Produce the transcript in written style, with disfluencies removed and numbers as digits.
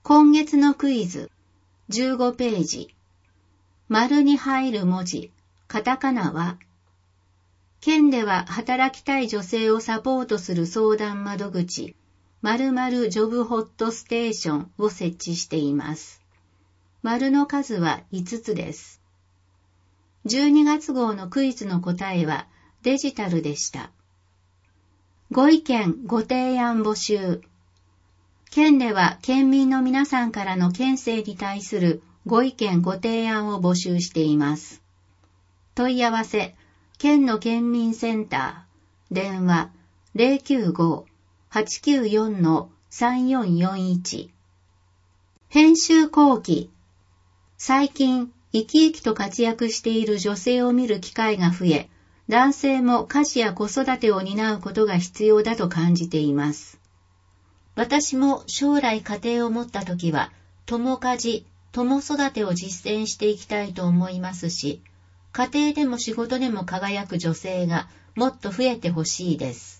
今月のクイズ、15ページ。丸に入る文字、カタカナは、県では働きたい女性をサポートする相談窓口、〇〇ジョブホットステーションを設置しています。丸の数は5つです。12月号のクイズの答えはデジタルでした。ご意見、ご提案募集。県では県民の皆さんからの県政に対するご意見、ご提案を募集しています。問い合わせ、県の県民センター、電話095-894-3441。編集後期。最近、生き生きと活躍している女性を見る機会が増え、男性も家事や子育てを担うことが必要だと感じています。私も将来家庭を持ったときは、共家事、共育てを実践していきたいと思いますし、家庭でも仕事でも輝く女性がもっと増えてほしいです。